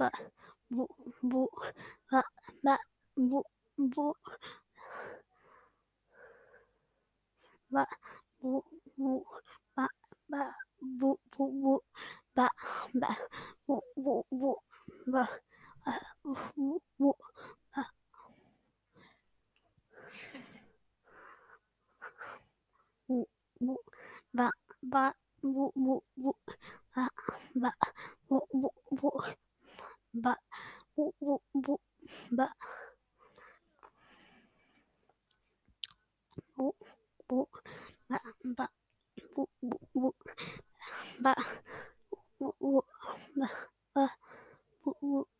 ba, bu, bu, ba, bu, bu, ba, bu, bu, ba, ba, bu, ba, ba, bu, ba, bu, ba, bu, bu, ba, ba, bu, ba, ba, bu, ba, bu, ba, bu, bu, ba, ba, bu, ba, bu, ba, ba, bu,